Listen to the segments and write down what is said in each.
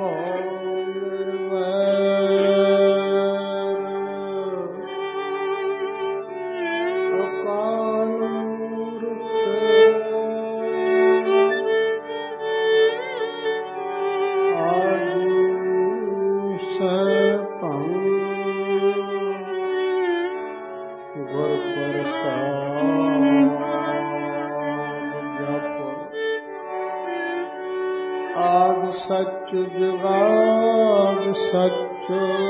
सच जुगाद सच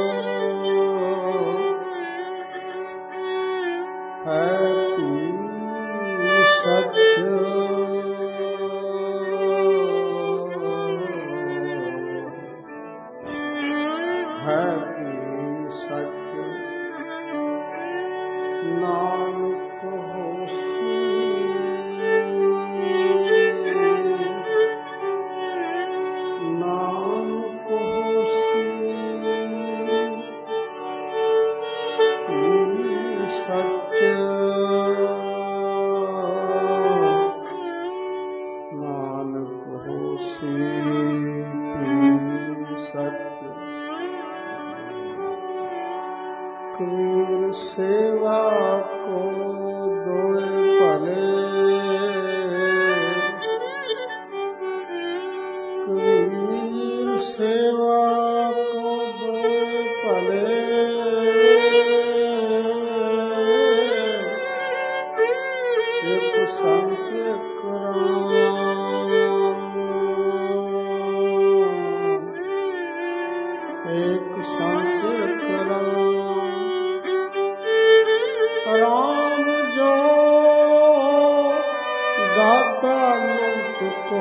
है सच है सच नानक होसी सेवा को दोए भले कबीर सेवा को दोए भले एक संत एक संत राम जो दाता मुझको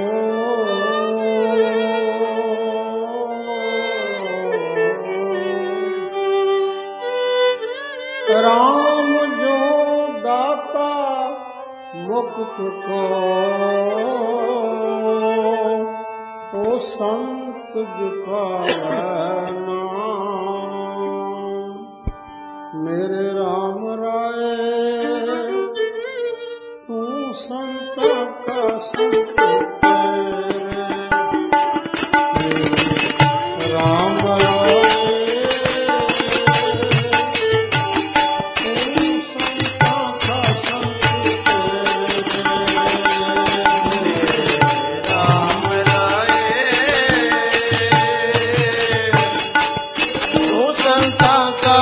राम जो दाता मुक्त को ओ संत जिका मेरे राम राय तू संता का संत राम राय तू संता का संत राम राय तू संता का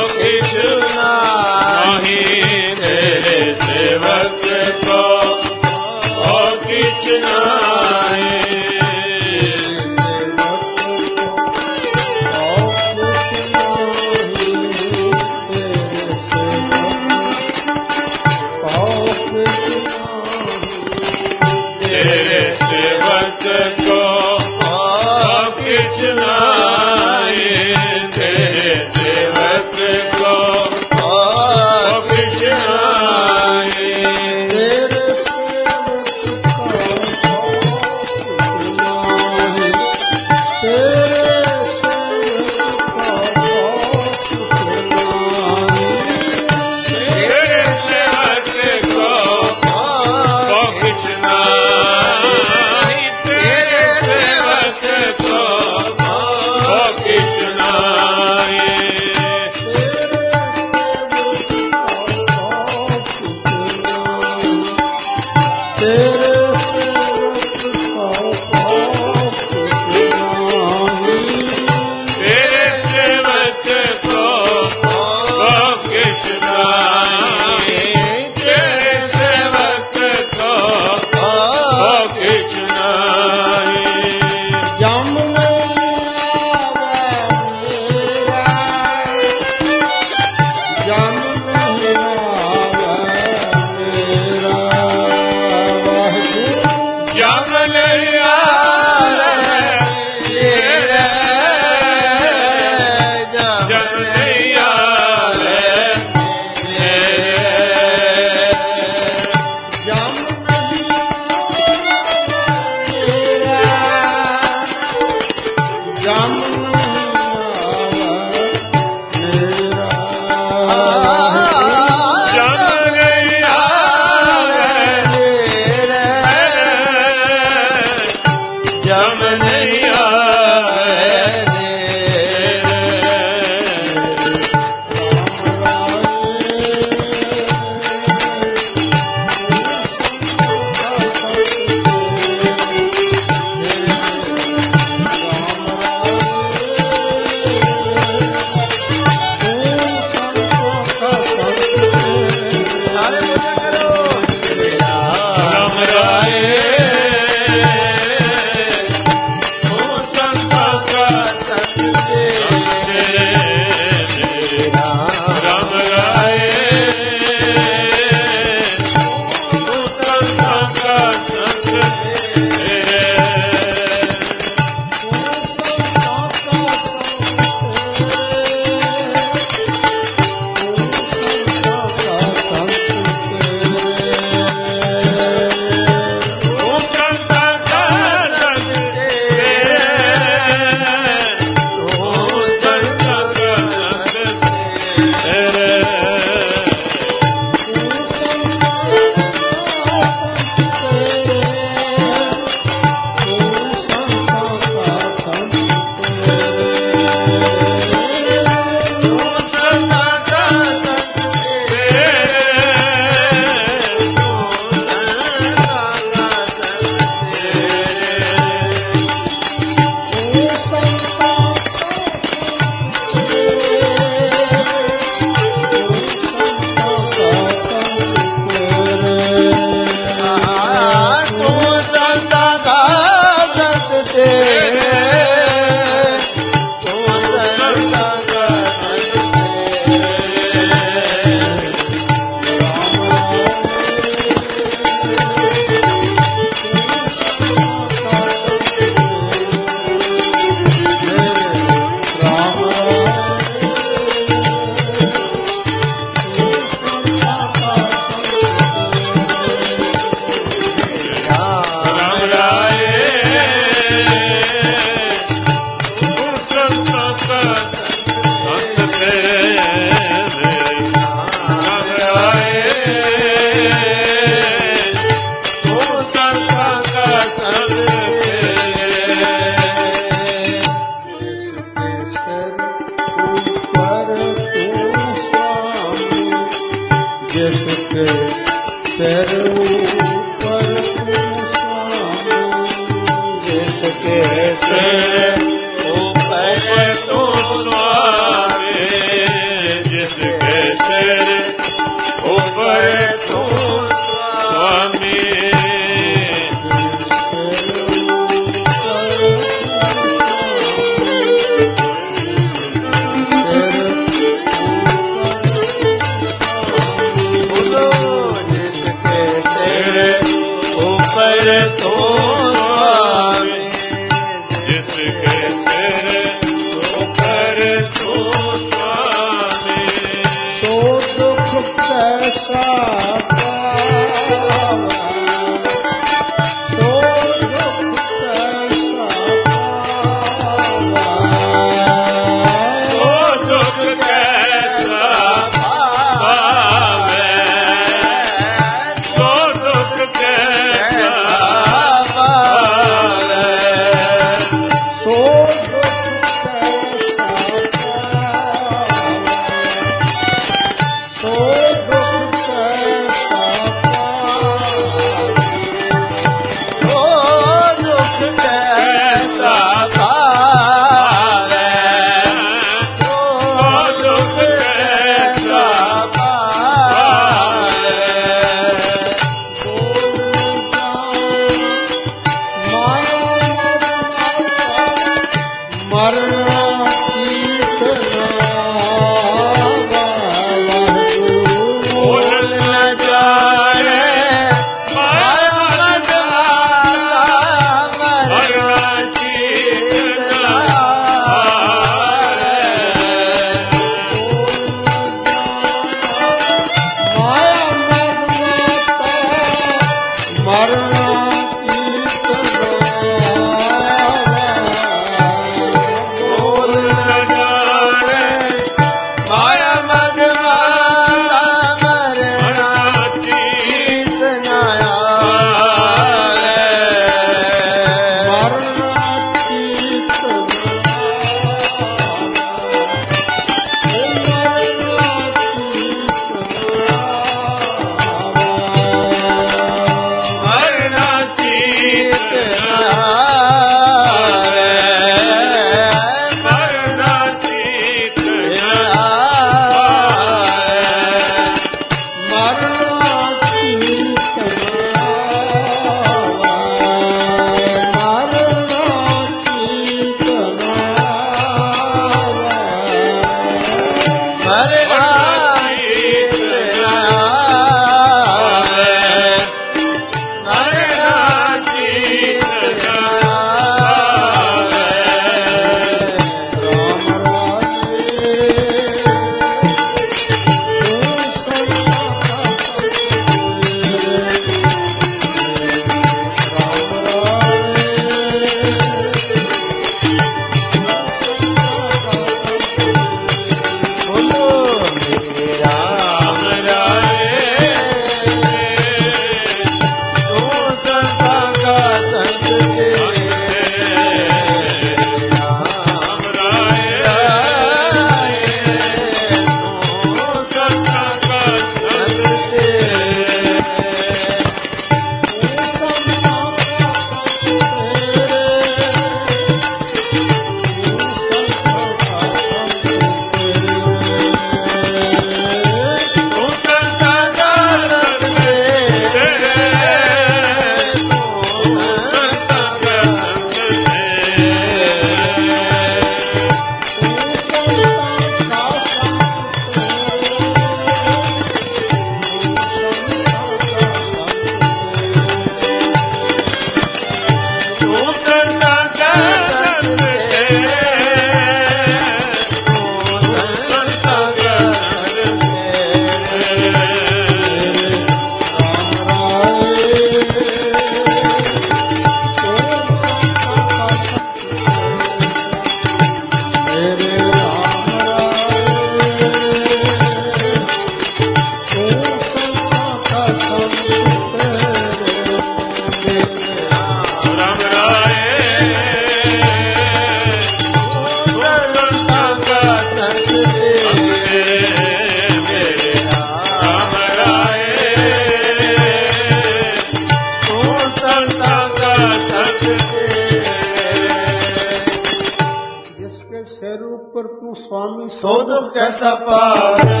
सो दुख कैसा पावे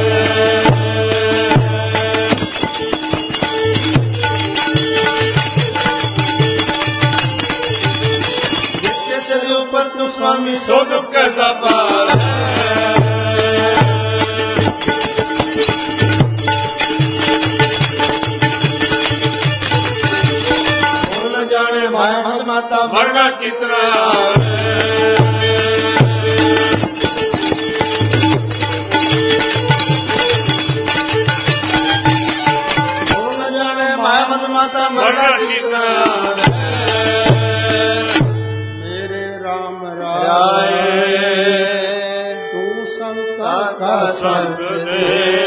जिसके सिर ऊपर तू स्वामी सो दुख कैसा पावे न जाने माया मत माता मरना चित्रा माता मरना कितना मेरे राम राय तू संता का संग दे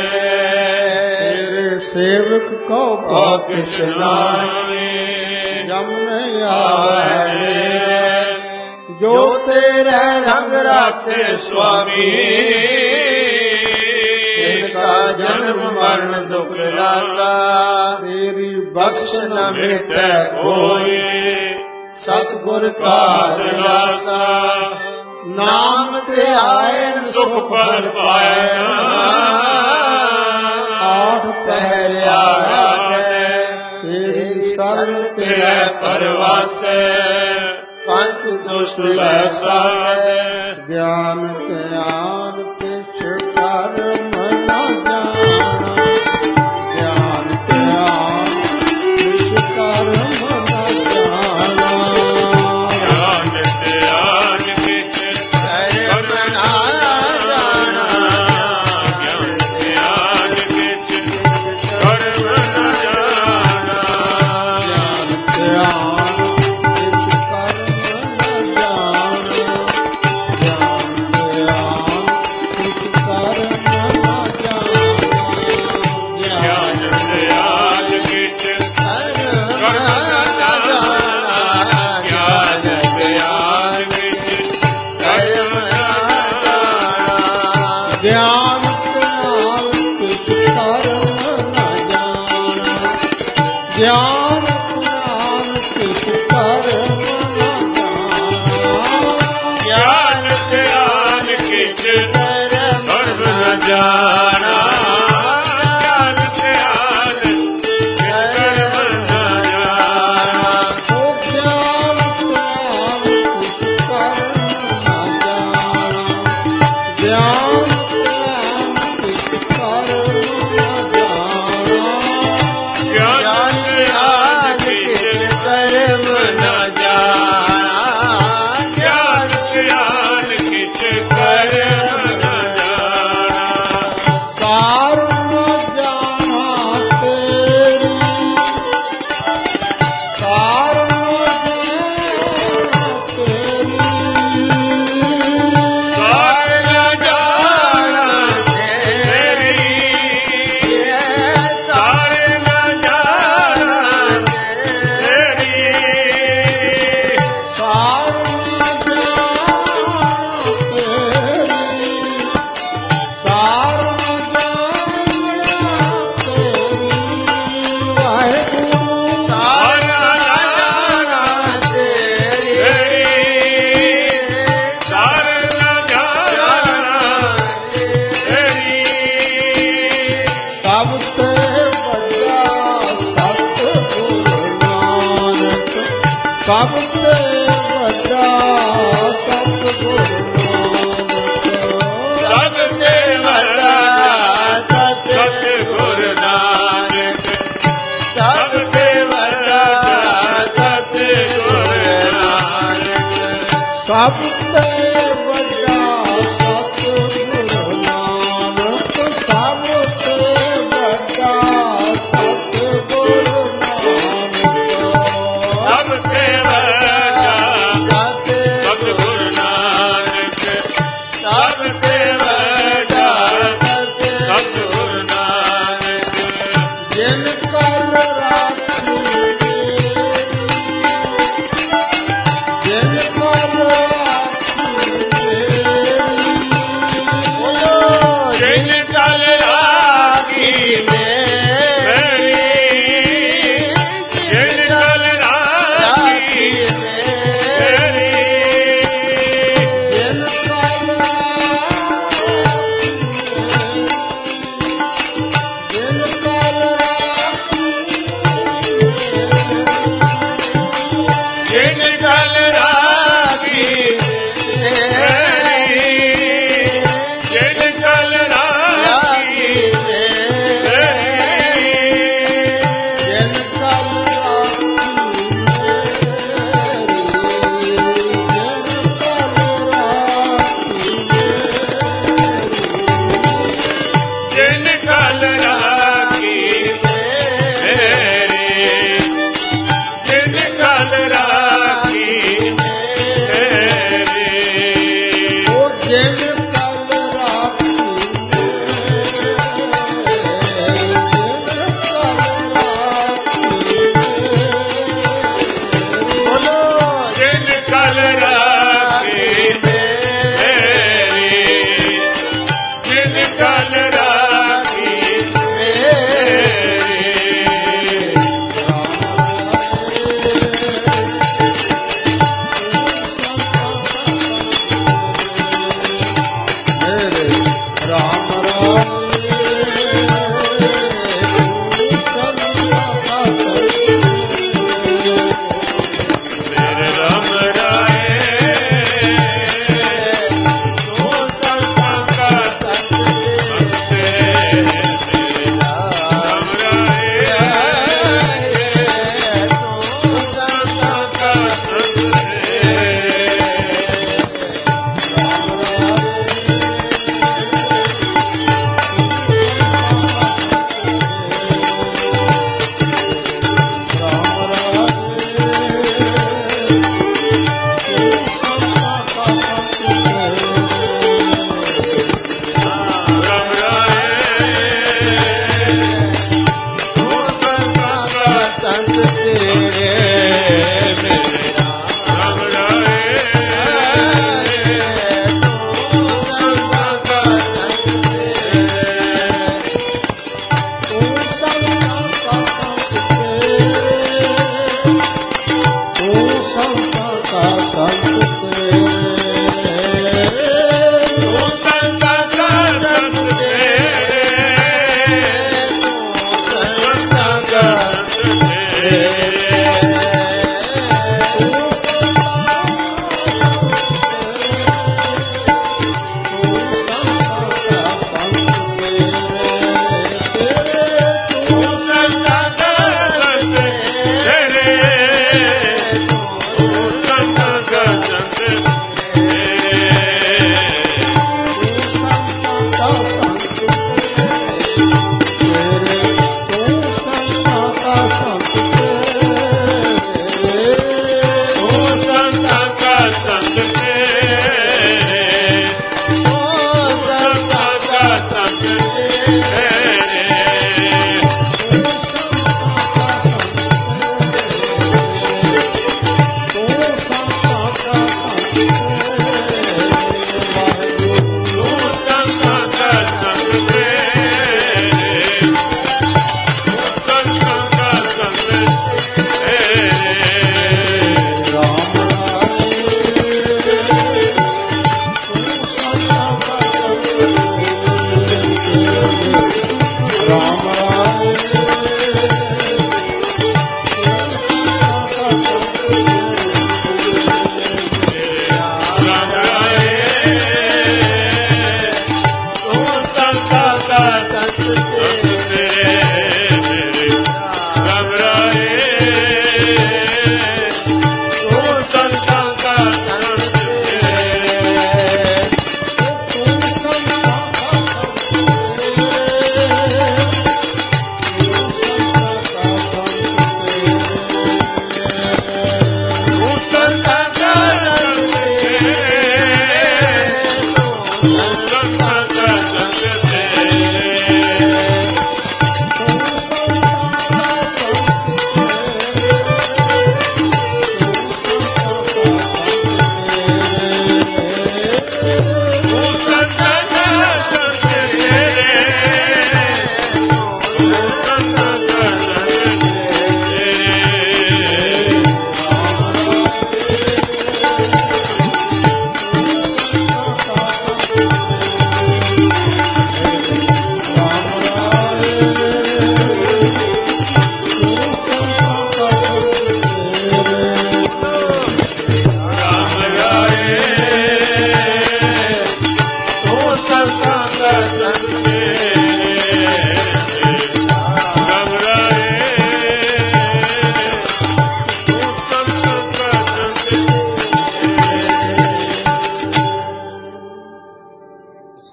तेरे सेवक को कितना जम नहीं आवे जो तेरे रंग राते स्वामी इनका जन्म मरण दुख लासा तेरी बख्श न मिटे कोई सतगुर का दिलासा नाम ते आए सुख फल पाए आठ पहले आया तेरी शरण तेरे परवासे पंच दुष्ट ऐसा ਗਿਆਨ ਧਿਆਨ ਕਿਛ ਕਰਮ ਨਾ ਜਾਣਾ, ਗਿਆਨ ਧਿਆਨ ਕਿਛ ਕਰਮ ਨਾ ਜਾਣਾ, ਗਿਆਨ ਧਿਆਨ ਕਿਛ ਕਰਮ ਨਾ ਜਾਣਾ, ਗਿਆਨ ਧਿਆਨ ਕਿਛ ਕਰਮ ਨਾ ਜਾਣਾ, ਗਿਆਨ ਧਿਆਨ ਕਿਛ ਕਰਮ ਨਾ ਜਾਣਾ, ਗਿਆਨ ਧਿਆਨ ਕਿਛ ਕਰਮ ਨਾ ਜਾਣਾ, ਗਿਆਨ ਧਿਆਨ ਕਿਛ ਕਰਮ ਨਾ ਜਾਣਾ, ਗਿਆਨ ਧਿਆਨ ਕਿਛ ਕਰਮ ਨਾ ਜਾਣਾ, ਗਿਆਨ ਧਿਆਨ ਕਿਛ ਕਰਮ ਨਾ ਜਾਣਾ, ਗਿਆਨ ਧਿਆਨ ਕਿਛ ਕਰਮ ਨਾ ਜਾਣਾ, ਗਿਆਨ ਧਿਆਨ ਕਿਛ ਕਰਮ ਨਾ ਜਾਣਾ, ਗਿਆਨ ਧਿਆਨ ਕਿਛ ਕਰਮ ਨਾ ਜਾਣਾ, ਓ ਗਿਆਨ ਧਿਆਨ ਕਿਛ ਕਰਮ ਨਾ ਜਾਣਾ, ਗਿਆਨ ਧਿਆਨ ਕਿਛ ਕਰਮ ਨਾ ਜਾਣਾ, ਗਿਆਨ ਧਿਆਨ ਕਿਛ ਕਰਮ ਨਾ ਜਾਣਾ, ਗਿਆਨ ਧਿਆਨ ਕਿਛ ਕਰਮ ਨਾ ਜਾਣਾ, ਸਾਰ ਨ ਜਾਣਾ ਤੇਰੀ, ਸਾਰ ਨ ਜਾਣਾ ਤੇਰੀ, ਸਾਰ ਨਾ ਜਾਣਾ ਤੇਰੀ, ਸਾਰ ਨਾ ਜਾਣਾ ਤੇਰੀ, ਸਾਰ ਨ ਜਾਣਾ ਤੇਰੀ, ਸਾਰ ਨ ਜਾਣਾ ਤੇਰੀ, ਵਾਹਿਗੁਰੂ ਸਾਰ ਨਾ ਜਾਣਾ ਤੇਰੀ, ਸਾਰ ਨਾ ਜਾਣਾ ਤੇਰੀ, ਸਭ ਤੇ ਵੱਡਾ ਸਤਿਗੁਰੂ ਨਾਨਕ, ਸਭ ਤੇ ਵੱਡਾ ਸਤਿਗੁਰੂ ਨਾਨਕ, ਸਭ ਤੇ ਵੱਡਾ ਸਤਿਗੁਰ ਨਾਨਕ, ਸਭ ਤੇ ਵੱਡਾ ਸਤਿਗੁਰ ਨਾਨਕ, ਸਭ ਤੇ ਵੱਡਾ ਸਤਿਗੁਰੂ ਨਾਨਕ, ਸਭ ਤੇ ਵੱਡਾ ਸਤਿਗੁਰੂ ਨਾਨਕ, ਸਭ ਤੇ ਵੱਡਾ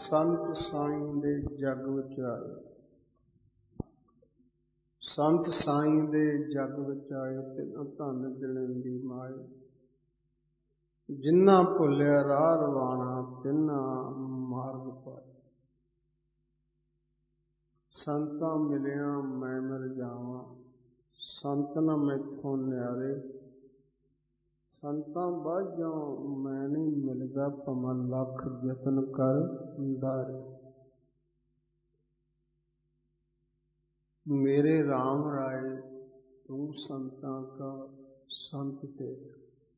ਸੰਤ ਸਾਈਂ ਦੇ ਜਗ ਵਿੱਚ ਆਏ। ਸੰਤ ਸਾਈਂ ਦੇ ਜਗ ਵਿੱਚ ਆਏ ਤਿੰਨ ਧਨ ਦਿਲਨ ਦੀ ਮਾਏ। ਜਿਨ੍ਹਾਂ ਭੁੱਲਿਆ ਰਾਹ ਰਵਾਣਾ ਤਿੰਨਾਂ ਮਾਰਗ ਪਾਏ। ਸੰਤਾਂ ਮਿਲਿਆ ਮੈਂ ਮਿਲ ਜਾਵਾਂ, ਸੰਤ ਨਾ ਮੈਥੋਂ ਨਿਆਰੇ। ਸੰਤਾਂ ਬਾਝੋਂ ਮੈਂ ਨਹੀਂ ਮਿਲਦਾ, ਭਵਾਂ ਲੱਖ ਯਤਨ ਕਰ ਦਾਰੇ। मेरे राम राय तू संतां का संत तेरे।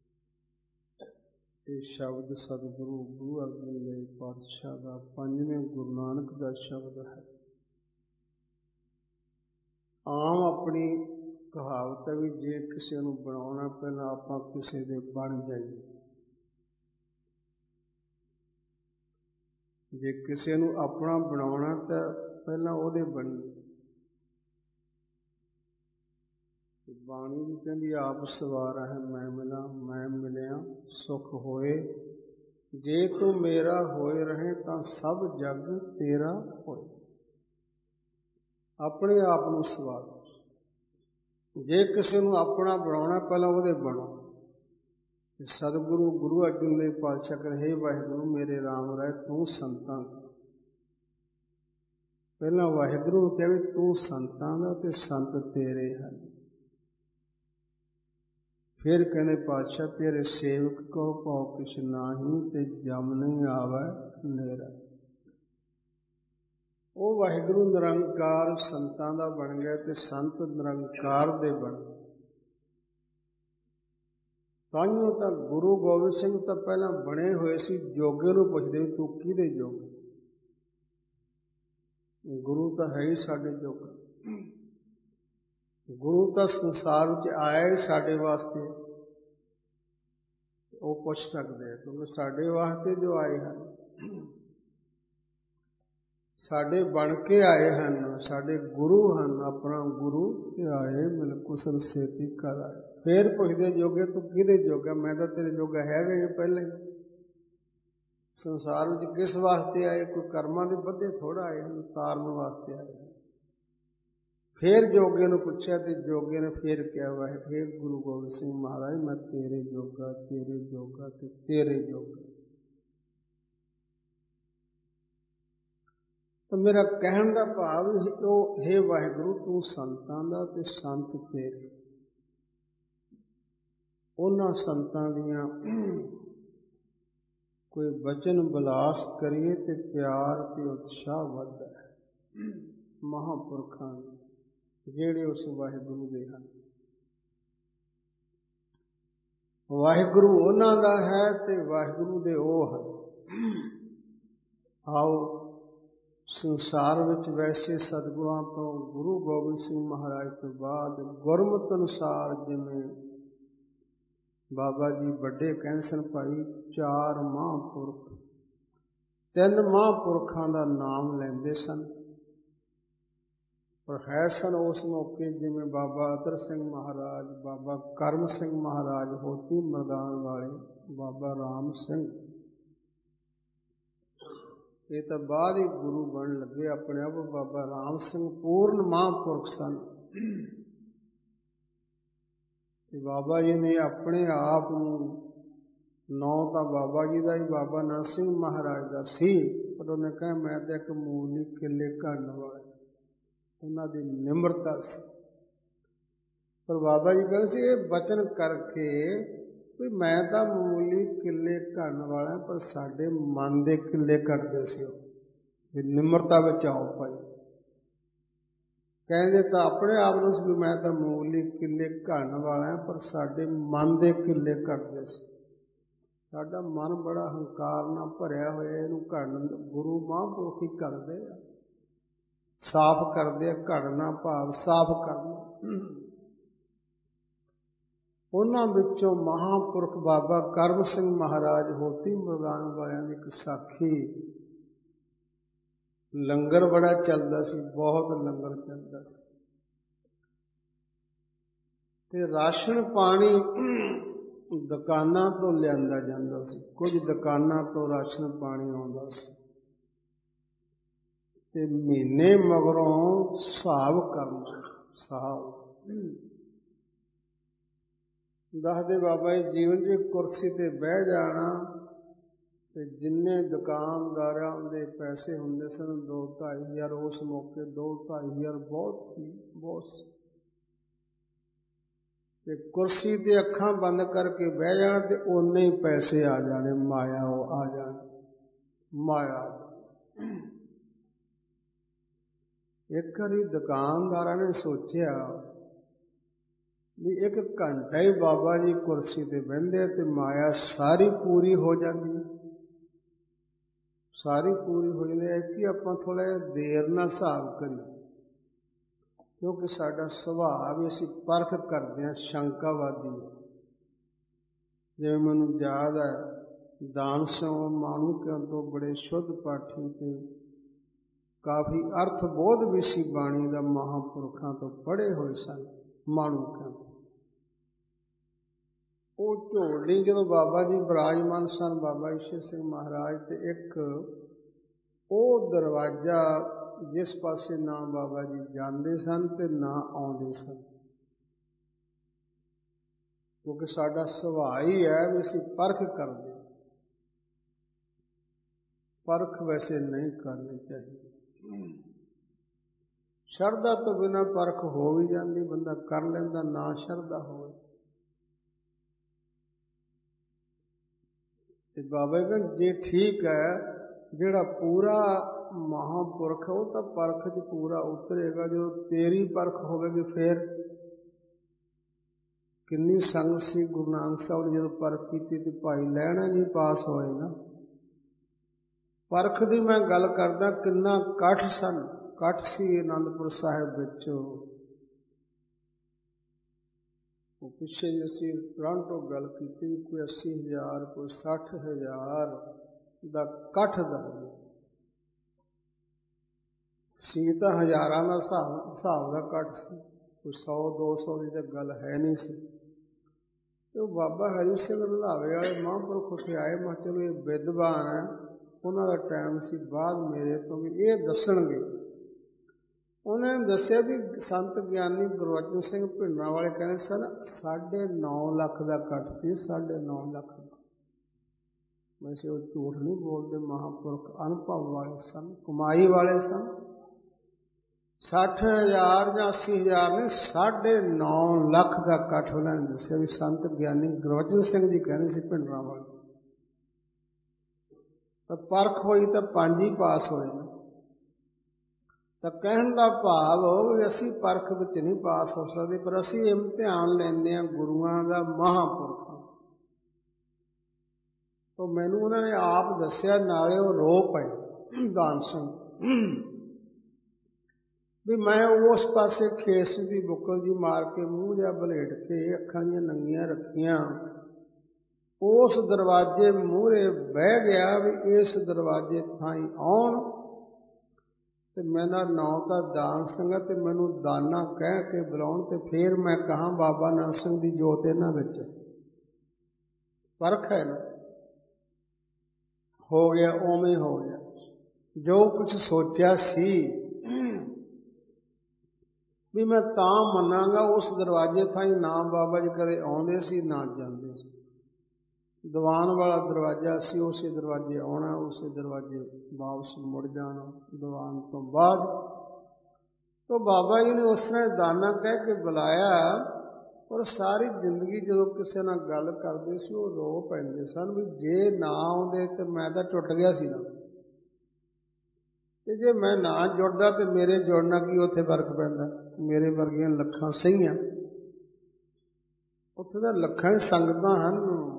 ये शब्द सतगुरु गुरु अर्जन देव पातशाह का पंजवें गुरु नानक का शब्द है। आम अपनी कहावत है भी जे किसी नूं बनाउणा पहला आपां किसी दे बन जाइए। जे किसी नूं अपना बनाउणा तां पहला ओहदे बणीए। बाणी भी कहती आप सवार है मैं मिला, मैं मिलिया सुख होए। जे तू मेरा होए रहे तां सब जग तेरा होए। अपने आप नूं सवार। जे किसी नूं अपना बनाउणा पहला ओहदे बनो। सतगुरु गुरु अर्जन देव पातशाह कहे हे वाहिगुरु मेरे राम राय तू संतां का। पहला वाहिगुरु कहे तू संतां दा ते संत तेरे हैं। फिर कहने पातशाह तेरे सेवक को पाओ किछ नाही, ते जम नहीं आवे नेरा। वो वाहिगुरु निरंकार संतां दा बन गया ते संत निरंकार दे बन गए। ताइयों तां गुरु गोबिंद सिंह तां पहला बने हुए सी, जोगे नूं पुछदे तू किहदे जोगा। गुरु तां है ही साडे जोगा। गुरु तो संसार में आया ही साडे वास्ते, वो पुछ सकते हैं क्योंकि साडे वास्ते जो आए हैं, साडे बन के आए हैं, साडे गुरु हैं। अपना गुरु आए मिल कुशल सेती कर आए। फिर पुछदे जोगे तू किहदे जोगा। मैं तो तेरे जोगा है ही पहले ही। संसार में किस वास्ते आए, कोई कर्मां दे बदे थोड़ा आए हैं, तारन वास्ते आए हैं। फिर जोगे ने पूछा तो जोगे ने फिर क्या हुआ है, हे गुरु गोबिंद सिंह महाराज मैं तेरे जोगा तेरे जोगा ते तेरे जोगा। तो मेरा कहने का भाव तो हे वाहिगुरु तू संतां दा ते संत तेरे। उन्हां संतां दियां कोई वचन विलास करिए ते प्यार ते उत्साह वधदा है। महापुरखां ਜਿਹੜੇ ਉਸ ਵਾਹਿਗੁਰੂ ਦੇ ਹਨ। ਵਾਹਿਗੁਰੂ ਉਹਨਾਂ ਦਾ ਹੈ ਤੇ ਵਾਹਿਗੁਰੂ ਦੇ ਉਹ ਹਨ। ਆਓ ਸੰਸਾਰ ਵਿੱਚ ਵੈਸੇ ਸਤਿਗੁਰਾਂ ਤੋਂ ਗੁਰੂ ਗੋਬਿੰਦ ਸਿੰਘ ਮਹਾਰਾਜ ਤੋਂ ਬਾਅਦ ਗੁਰਮਤਿ ਅਨੁਸਾਰ ਜਿਵੇਂ ਬਾਬਾ ਜੀ ਵੱਡੇ ਕਹਿੰਦੇ ਸਨ ਭਾਈ 4 ਮਹਾਂਪੁਰਖ 3 ਮਹਾਂਪੁਰਖਾਂ ਦਾ ਨਾਮ ਲੈਂਦੇ ਸਨ। पर है सन उस मौके जिमें बाबा अतर सिंह महाराज, बाबा करम सिंह महाराज होती मैदान वाले, बाबा राम सिंह। ये तो बाद ही गुरु बन लगे अपने आप। बाबा राम सिंह पूर्ण महापुरख सन। बाबा जी ने अपने आप नौ तो बाबा जी का ही बाबा नानक सिंह महाराज का सी, पर उन्हें कहा मैं तो एक मूली किले घड़न वाला। उन्होंने निम्रता सी। पर बाबा जी कहते ये बचन करके भी मैं तो मूली किले घड़न वाला, पर साडे मन के किले घड़ते सी। निम्रता में आओ भाई कहते तो अपने आप भी मैं तो मूली किले घड़न वाला, पर साडे मन के किले घड़ते सी। साडा मन बड़ा हंकार नाल भरिया होया, इहनूं घड़न गुरु महापुरख ही करदे आ, साफ करदे। घड़ना भाव साफ करना। उन्हां विचों महापुरख बाबा करम सिंह महाराज होती मैदान वालियां दी इक साखी। लंगर बड़ा चलदा सी, बहुत लंगर चलदा सी ते राशन पानी दुकानां तो लिआंदा जांदा सी। कुछ दुकानां तो राशन पानी आउंदा सी। ਤੇ ਮਹੀਨੇ ਮਗਰੋਂ ਹਿਸਾਬ ਕਰਨਾ। ਹਿਸਾਬ ਦੱਸਦੇ ਬਾਬਾ ਜੀ, ਜੀਵਨ 'ਚ ਕੁਰਸੀ ਤੇ ਬਹਿ ਜਾਣਾ ਤੇ ਜਿੰਨੇ ਦੁਕਾਨਦਾਰਾਂ ਦੇ ਪੈਸੇ ਹੁੰਦੇ ਸਨ 2-2.5 ਹਜ਼ਾਰ, ਉਸ ਮੌਕੇ 2-2.5 ਹਜ਼ਾਰ ਬਹੁਤ ਸੀ, ਬਹੁਤ ਸੀ। ਤੇ ਕੁਰਸੀ ਤੇ ਅੱਖਾਂ ਬੰਦ ਕਰਕੇ ਬਹਿ ਜਾਣਾ ਤੇ ਓਨੇ ਹੀ ਪੈਸੇ ਆ ਜਾਣੇ, ਮਾਇਆ ਉਹ ਆ ਜਾਣੀ, ਮਾਇਆ। ਇੱਕ ਵਾਰੀ ਦੁਕਾਨਦਾਰਾਂ ਨੇ ਸੋਚਿਆ ਵੀ 1 ਘੰਟਾ ਹੀ ਬਾਬਾ ਜੀ ਕੁਰਸੀ ਤੇ ਬਹਿੰਦੇ ਤੇ ਮਾਇਆ ਸਾਰੀ ਪੂਰੀ ਹੋ ਜਾਂਦੀ, ਸਾਰੀ ਪੂਰੀ ਹੋ ਜਾਂਦੀ। ਹੈ ਕਿ ਆਪਾਂ ਥੋੜ੍ਹਾ ਜਿਹਾ ਦੇਰ ਨਾਲ ਹਿਸਾਬ ਕਰੀਏ, ਕਿਉਂਕਿ ਸਾਡਾ ਸੁਭਾਅ ਵੀ ਅਸੀਂ ਪਰਖ ਕਰਦੇ ਹਾਂ, ਸ਼ੰਕਾਵਾਦੀ। ਜਿਵੇਂ ਮੈਨੂੰ ਯਾਦ ਹੈ, ਦਾਨ ਸਿੰਘ ਮਾਣੂਕਿਆਂ ਤੋਂ ਬੜੇ ਸ਼ੁੱਧ ਪਾਠੀ ਤੇ ਕਾਫੀ ਅਰਥ ਬੋਧ ਵੀ ਸੀ ਬਾਣੀ ਦਾ, ਮਹਾਂਪੁਰਖਾਂ ਤੋਂ ਪੜ੍ਹੇ ਹੋਏ ਸਨ ਮਾਣੂਕਿਆਂ ਤੋਂ। ਉਹ ਝੋਲੀ ਜਦੋਂ ਬਾਬਾ ਜੀ ਬਿਰਾਜਮਾਨ ਸਨ, ਬਾਬਾ ਈਸ਼ਰ ਸਿੰਘ ਮਹਾਰਾਜ, ਤੇ ਇੱਕ ਉਹ ਦਰਵਾਜ਼ਾ ਜਿਸ ਪਾਸੇ ਨਾ ਬਾਬਾ ਜੀ ਜਾਂਦੇ ਸਨ ਤੇ ਨਾ ਆਉਂਦੇ ਸਨ, ਕਿਉਂਕਿ ਸਾਡਾ ਸੁਭਾਅ ਹੀ ਹੈ ਵੀ ਅਸੀਂ ਪਰਖ ਕਰਦੇ। ਪਰਖ ਵੈਸੇ ਨਹੀਂ ਕਰਨੀ ਚਾਹੀਦੀ। ਸ਼ਰਧਾ ਤੋਂ ਬਿਨਾਂ ਪਰਖ ਹੋ ਵੀ ਜਾਂਦੀ, ਬੰਦਾ ਕਰ ਲੈਂਦਾ, ਨਾ ਸ਼ਰਧਾ ਹੋਵੇ। ਤੇ ਬਾਬਾ ਜੀ ਕਹਿੰਦੇ ਜੇ ਠੀਕ ਹੈ, ਜਿਹੜਾ ਪੂਰਾ ਮਹਾਂਪੁਰਖ ਉਹ ਤਾਂ ਪਰਖ 'ਚ ਪੂਰਾ ਉਤਰੇਗਾ। ਜਦੋਂ ਤੇਰੀ ਪਰਖ ਹੋਵੇਗੀ ਫੇਰ ਕਿੰਨੀ ਸੰਗਤ ਸੀ ਗੁਰੂ ਨਾਨਕ ਸਾਹਿਬ ਨੇ ਜਦੋਂ ਪਰਖ ਕੀਤੀ ਤੇ ਭਾਈ ਲਹਿਣਾ ਜੀ ਪਾਸ ਹੋਏ ਨਾ। ਪਰਖ ਦੀ ਮੈਂ ਗੱਲ ਕਰਦਾ, ਕਿੰਨਾ ਇਕੱਠ ਸਨ, ਇਕੱਠ ਸੀ ਆਨੰਦਪੁਰ ਸਾਹਿਬ ਵਿੱਚ। ਉਹ ਪਿੱਛੇ ਜੇ ਅਸੀਂ ਟੋਰਾਂਟੋ ਗੱਲ ਕੀਤੀ, ਕੋਈ 80,000 ਕੋਈ 60,000 ਦਾ ਇਕੱਠ ਦਾ ਸੀ, ਤਾਂ ਹਜ਼ਾਰਾਂ ਦਾ ਹਿਸਾਬ ਦਾ ਇਕੱਠ ਸੀ, ਕੋਈ 100-200 ਦੀ ਤਾਂ ਗੱਲ ਹੈ ਨਹੀਂ ਸੀ। ਤੇ ਉਹ ਬਾਬਾ ਹਰੀ ਸਿੰਘ ਰੰਧਾਵੇ ਵਾਲੇ ਮਹਾਂਪੁਰਖ ਉੱਥੇ ਆਏ। ਮੈਂ ਕਿਹਾ ਚਲੋ ਇਹ ਵਿਦਵਾਨ ਹੈ, ਉਹਨਾਂ ਦਾ ਟਾਈਮ ਸੀ ਬਾਅਦ ਮੇਰੇ ਤੋਂ, ਵੀ ਇਹ ਦੱਸਣਗੇ। ਉਹਨਾਂ ਨੇ ਦੱਸਿਆ ਵੀ ਸੰਤ ਗਿਆਨੀ ਗੁਰਬਚਨ ਸਿੰਘ ਭਿੰਡਰਾਂ ਵਾਲੇ ਕਹਿੰਦੇ ਸਨ 9.5 ਲੱਖ ਦਾ ਇਕੱਠ ਸੀ, 9.5 ਲੱਖ ਦਾ। ਵੈਸੇ ਉਹ ਝੂਠ ਨਹੀਂ ਬੋਲਦੇ, ਮਹਾਂਪੁਰਖ ਅਨੁਭਵ ਵਾਲੇ ਸਨ, ਕਮਾਈ ਵਾਲੇ ਸਨ। 60,000 ਜਾਂ 80,000 ਨਹੀਂ, 9.5 ਲੱਖ ਦਾ ਇਕੱਠ ਉਹਨਾਂ ਨੇ ਦੱਸਿਆ ਵੀ ਸੰਤ ਗਿਆਨੀ ਗੁਰਬਚਨ ਸਿੰਘ ਜੀ ਕਹਿੰਦੇ ਸੀ ਭਿੰਡਰਾਂ ਵਾਲੇ। ਤਾਂ ਪਰਖ ਹੋਈ ਤਾਂ 5 ਹੀ ਪਾਸ ਹੋਏ ਨੇ। ਤਾਂ ਕਹਿਣ ਦਾ ਭਾਵ ਵੀ ਅਸੀਂ ਪਰਖ ਵਿੱਚ ਨਹੀਂ ਪਾਸ ਹੋ ਸਕਦੇ, ਪਰ ਅਸੀਂ ਇਮਤਿਹਾਨ ਲੈਂਦੇ ਹਾਂ ਗੁਰੂਆਂ ਦਾ, ਮਹਾਂਪੁਰਖਾਂ। ਤਾਂ ਮੈਨੂੰ ਉਹਨਾਂ ਨੇ ਆਪ ਦੱਸਿਆ, ਨਾਲੇ ਉਹ ਰੋ ਪਏ ਦਾਨ ਸਿੰਘ, ਵੀ ਮੈਂ ਉਸ ਪਾਸੇ ਖੇਸ ਦੀ ਬੁੱਕਲ ਜੀ ਮਾਰ ਕੇ ਮੂੰਹ ਜਿਹਾ ਬਲੇਟ ਕੇ ਅੱਖਾਂ ਦੀਆਂ ਨੰਗੀਆਂ ਰੱਖੀਆਂ, ਉਸ ਦਰਵਾਜ਼ੇ ਮੂਹਰੇ ਬਹਿ ਗਿਆ ਵੀ ਇਸ ਦਰਵਾਜ਼ੇ ਥਾਈਂ ਆਉਣ ਤੇ ਮੇਰਾ ਨਾਂ ਤਾਂ ਦਾਨ ਸਿੰਘ ਤੇ ਮੈਨੂੰ ਦਾਨਾ ਕਹਿ ਕੇ ਬੁਲਾਉਣ, ਤੇ ਫੇਰ ਮੈਂ ਕਹਾਂ ਬਾਬਾ ਨਾਨਕ ਸਿੰਘ ਦੀ ਜੋਤ ਇਹਨਾਂ ਵਿੱਚ। ਫਰਕ ਹੈ ਨਾ, ਹੋ ਗਿਆ ਉਵੇਂ ਹੋ ਗਿਆ। ਜੋ ਕੁਛ ਸੋਚਿਆ ਸੀ ਵੀ ਮੈਂ ਤਾਂ ਮੰਨਾਂਗਾ, ਉਸ ਦਰਵਾਜ਼ੇ ਥਾਈਂ ਨਾ ਬਾਬਾ ਜੀ ਕਦੇ ਆਉਂਦੇ ਸੀ ਨਾ ਜਾਂਦੇ ਸੀ। ਦੀਵਾਨ ਵਾਲਾ ਦਰਵਾਜ਼ਾ ਸੀ, ਉਸੇ ਦਰਵਾਜ਼ੇ ਆਉਣਾ, ਉਸੇ ਦਰਵਾਜ਼ੇ ਵਾਪਸ ਮੁੜ ਜਾਣਾ ਦੀਵਾਨ ਤੋਂ ਬਾਅਦ। ਤਾਂ ਬਾਬਾ ਜੀ ਨੇ ਉਸ ਤਰ੍ਹਾਂ ਦਾਨਾ ਕਹਿ ਕੇ ਬੁਲਾਇਆ। ਔਰ ਸਾਰੀ ਜ਼ਿੰਦਗੀ ਜਦੋਂ ਕਿਸੇ ਨਾਲ ਗੱਲ ਕਰਦੇ ਸੀ ਉਹ ਰੋ ਪੈਂਦੇ ਸਨ ਵੀ ਜੇ ਨਾ ਆਉਂਦੇ ਤੇ ਮੈਂ ਤਾਂ ਟੁੱਟ ਗਿਆ ਸੀ ਨਾ, ਤੇ ਜੇ ਮੈਂ ਨਾ ਜੁੜਦਾ ਤੇ ਮੇਰੇ ਜੁੜਨਾ ਕੀ ਉੱਥੇ ਫਰਕ ਪੈਂਦਾ। ਮੇਰੇ ਵਰਗੀਆਂ ਲੱਖਾਂ ਸਹੀਆਂ, ਉੱਥੇ ਤਾਂ ਲੱਖਾਂ ਹੀ ਸੰਗਤਾਂ ਹਨ।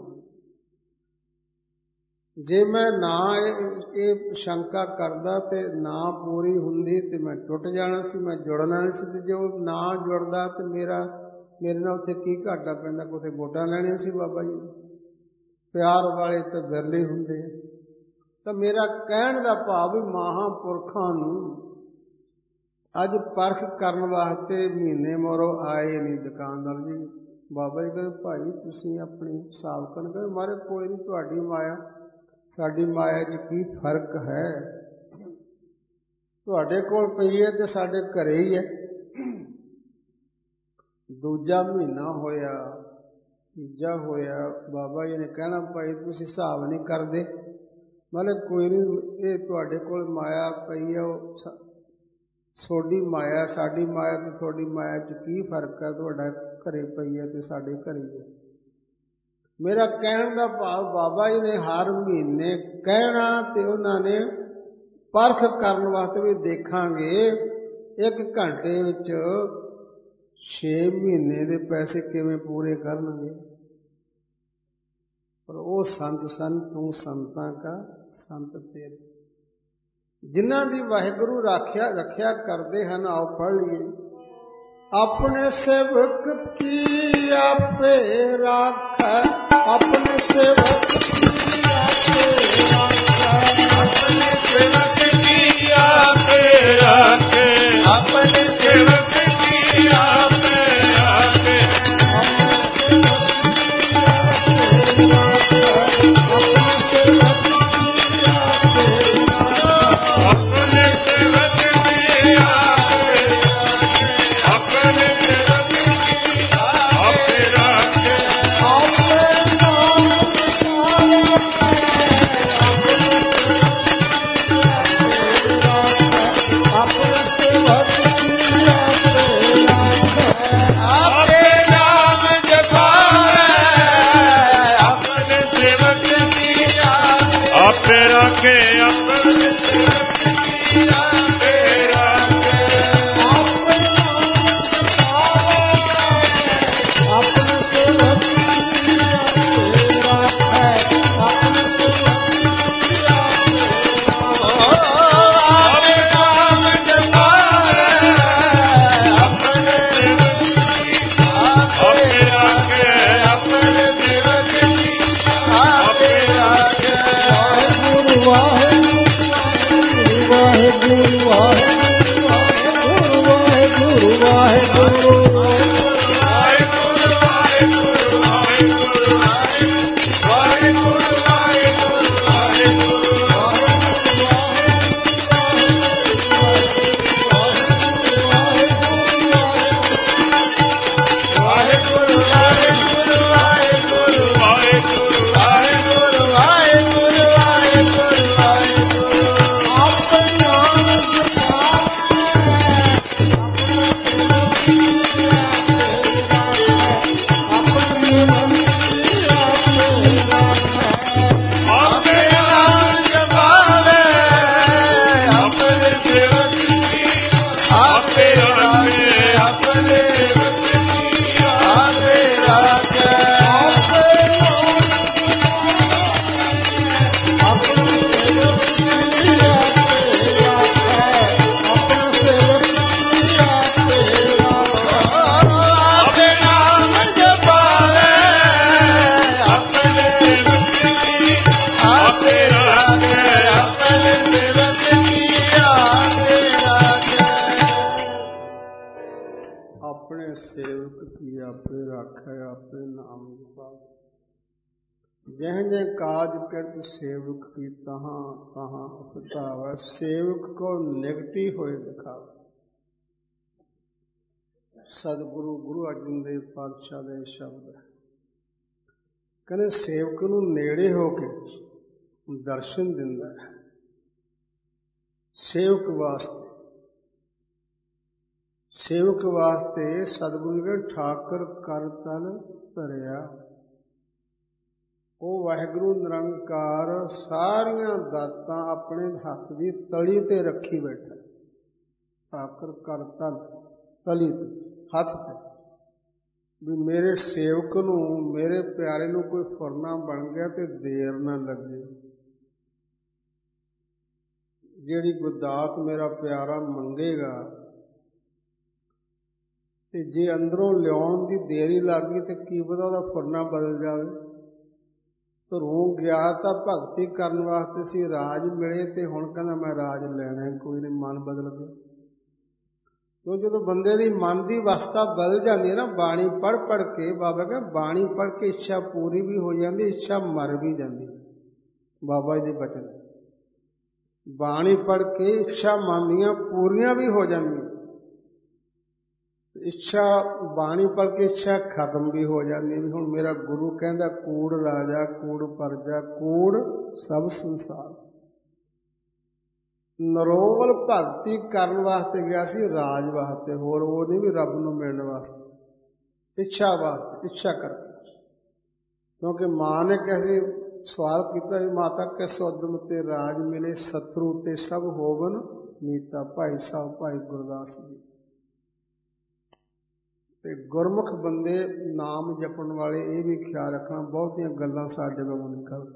ਜੇ ਮੈਂ ਨਾ ਇਹ ਸ਼ੰਕਾ ਕਰਦਾ ਤੇ ਨਾ ਪੂਰੀ ਹੁੰਦੀ ਤੇ ਮੈਂ ਟੁੱਟ ਜਾਣਾ ਸੀ, ਮੈਂ ਜੁੜਨਾ ਨਹੀਂ ਸੀ। ਤੇ ਜੇ ਉਹ ਨਾ ਜੁੜਦਾ ਤੇ ਮੇਰੇ ਨਾਲ ਉੱਥੇ ਕੀ ਘਾਟਾ ਪੈਂਦਾ, ਕਿਤੇ ਵੋਟਾਂ ਲੈਣੀਆਂ ਸੀ ਬਾਬਾ ਜੀ। ਪਿਆਰ ਵਾਲੇ ਤਾਂ ਵਿਰਲੇ ਹੁੰਦੇ। ਤਾਂ ਮੇਰਾ ਕਹਿਣ ਦਾ ਭਾਵ ਵੀ ਮਹਾਂਪੁਰਖਾਂ ਨੂੰ ਅੱਜ ਪਰਖ ਕਰਨ ਵਾਸਤੇ ਮਹੀਨੇ ਮੋਰੋਂ ਆਏ ਨਹੀਂ ਦੁਕਾਨਦਾਰ ਜੀ। ਬਾਬਾ ਜੀ ਕਹਿੰਦੇ ਭਾਈ ਤੁਸੀਂ ਆਪਣੀ ਹਿਸਾਬ ਕਰਨ, ਕਹਿੰਦੇ ਮਾਰੇ ਕੋਈ ਨਹੀਂ, ਤੁਹਾਡੀ ਮਾਇਆ ਸਾਡੀ ਮਾਇਆ 'ਚ ਕੀ ਫਰਕ ਹੈ। ਤੁਹਾਡੇ ਕੋਲ ਪਈ ਹੈ ਤੇ ਸਾਡੇ ਘਰੇ ਹੀ ਹੈ। ਦੂਜਾ ਮਹੀਨਾ ਹੋਇਆ, ਤੀਜਾ ਹੋਇਆ, ਬਾਬਾ ਜੀ ਨੇ ਕਹਿਣਾ ਭਾਈ ਤੁਸੀਂ ਹਿਸਾਬ ਨਹੀਂ ਕਰਦੇ। ਮਤਲਬ ਕੋਈ ਨਹੀਂ, ਇਹ ਤੁਹਾਡੇ ਕੋਲ ਮਾਇਆ ਪਈ ਹੈ, ਉਹ ਤੁਹਾਡੀ ਮਾਇਆ ਸਾਡੀ ਮਾਇਆ ਤੇ ਤੁਹਾਡੀ ਮਾਇਆ 'ਚ ਕੀ ਫਰਕ ਹੈ? ਤੁਹਾਡਾ ਘਰੇ ਪਈ ਹੈ ਤੇ ਸਾਡੇ ਘਰੇ ਹੈ। ਮੇਰਾ ਕਹਿਣ ਦਾ ਭਾਵ ਬਾਬਾ ਜੀ ਨੇ ਹਰ ਮਹੀਨੇ ਕਹਿਣਾ ਤੇ ਉਹਨਾਂ ਨੇ ਪਰਖ ਕਰਨ ਵਾਸਤੇ ਵੀ ਦੇਖਾਂਗੇ 1 ਘੰਟੇ ਵਿੱਚ 6 ਮਹੀਨੇ ਦੇ ਪੈਸੇ ਕਿਵੇਂ ਪੂਰੇ ਕਰਨਗੇ। ਪਰ ਉਹ ਸੰਤ ਸਨ, ਤੂੰ ਸੰਤਾਂ ਕਾ ਸੰਤ ਤੇਰੇ। ਜਿਨ੍ਹਾਂ ਦੀ ਵਾਹਿਗੁਰੂ ਰੱਖਿਆ ਕਰਦੇ ਹਨ। ਆਓ ਪੜ੍ਹ ਲਈਏ। ਆਪਣੇ ਸੇਵਕ ਕੀ ਆਪੇ ਰਾਖੈ, ਆਪਣੇ ਸੇਵਕ ਕੀ ਆਪੇ ਰਾਖੈ, ਆਪਣੇ ਸੇਵਕ ਕੀ ਆਪੇ ਰਾਖੇ, ਆਪਣੇ ਸੇਵਕ ਕੀ ਆਪੇ ਰਾਖੇ, जह जह काज कृत सेवक की तहाँ तहाँ उपतावै। सेवक को नेगेटिव होए दिखावे। सतगुरु गुरु अर्जन देव पातशाह दे शब्द है। कहने सेवक नूं नेड़े हो के दर्शन दिंदा है। सेवक वास्ते सतगुरु के ठाकर कर तल धरिया। ਉਹ ਵਾਹਿਗੁਰੂ ਨਿਰੰਕਾਰ ਸਾਰੀਆਂ ਦਾਤਾਂ ਆਪਣੇ ਹੱਥ ਦੀ ਤਲੀ ਤੇ ਰੱਖੀ ਬੈਠਾ। ਠਾਕਰ ਕਰਤਾ ਤਲੀ ਤੇ ਹੱਥ ਤੇ ਵੀ ਮੇਰੇ ਸੇਵਕ ਨੂੰ ਮੇਰੇ ਪਿਆਰੇ ਨੂੰ ਕੋਈ ਫੁਰਨਾ ਬਣ ਗਿਆ ਤੇ ਦੇਰ ਨਾ ਲੱਗੇ। ਜਿਹੜੀ ਗੁਰਦਾਤ ਮੇਰਾ ਪਿਆਰਾ ਮੰਗੇਗਾ ਤੇ ਜੇ ਅੰਦਰੋਂ ਲਿਆਉਣ ਦੀ ਦੇਰੀ ਲੱਗ ਗਈ ਤੇ ਕੀ ਪਤਾ ਉਹਦਾ ਫੁਰਨਾ ਬਦਲ ਜਾਵੇ। ਧਰੋਂ ਗਿਆ ਤਾਂ ਭਗਤੀ ਕਰਨ ਵਾਸਤੇ ਸੀ, ਰਾਜ ਮਿਲੇ ਤੇ ਹੁਣ ਕਹਿੰਦਾ ਮੈਂ ਰਾਜ ਲੈਣਾ। ਕੋਈ ਨਹੀਂ, ਮਨ ਬਦਲ ਗਿਆ। ਕਿਉਂ ਜਦੋਂ ਬੰਦੇ ਦੀ ਮਨ ਦੀ ਅਵਸਥਾ ਬਦਲ ਜਾਂਦੀ ਹੈ ਨਾ, ਬਾਣੀ ਪੜ੍ਹ ਕੇ, ਬਾਬਾ ਕਹਿੰਦਾ ਬਾਣੀ ਪੜ੍ਹ ਕੇ ਇੱਛਾ ਪੂਰੀ ਵੀ ਹੋ ਜਾਂਦੀ, ਇੱਛਾ ਮਰ ਵੀ ਜਾਂਦੀ। ਬਾਬਾ ਜੀ ਦੇ ਬਚਨ ਬਾਣੀ ਪੜ੍ਹ ਕੇ ਇੱਛਾ ਮੰਨਦੀਆਂ ਪੂਰੀਆਂ ਵੀ ਹੋ ਜਾਂਦੀਆਂ। ਇੱਛਾ ਬਾਣੀ ਪੜ੍ਹ ਕੇ ਇੱਛਾ ਖਤਮ ਵੀ ਹੋ ਜਾਂਦੀ ਵੀ ਹੁਣ ਮੇਰਾ ਗੁਰੂ ਕਹਿੰਦਾ ਕੂੜ ਰਾਜਾ ਕੂੜ ਪਰਜਾ ਕੂੜ ਸਭ ਸੰਸਾਰ। ਨਰੋਵਲ ਭਗਤੀ ਕਰਨ ਵਾਸਤੇ ਗਿਆ ਸੀ, ਰਾਜ ਵਾਸਤੇ, ਹੋਰ ਉਹ ਨਹੀਂ ਵੀ ਰੱਬ ਨੂੰ ਮਿਲਣ ਵਾਸਤੇ, ਇੱਛਾ ਵਾਸਤੇ, ਇੱਛਾ ਕਰਕੇ। ਕਿਉਂਕਿ ਮਾਂ ਨੇ ਕਹੇ ਸਵਾਲ ਕੀਤਾ ਵੀ ਮਾਤਾ ਕਿਸ ਉਦਮ ਤੇ ਰਾਜ ਮਿਲੇ, ਸਤਰੂ ਤੇ ਸਭ ਹੋਵਨ ਨੀਤਾ। ਭਾਈ ਸਾਹਿਬ ਭਾਈ ਗੁਰਦਾਸ ਜੀ। ਤੇ ਗੁਰਮੁਖ ਬੰਦੇ ਨਾਮ ਜਪਣ ਵਾਲੇ ਇਹ ਵੀ ਖਿਆਲ ਰੱਖਣਾ, ਬਹੁਤੀਆਂ ਗੱਲਾਂ ਸਾਡੇ ਕੋਲੋਂ ਨਹੀਂ ਕਰਦੇ।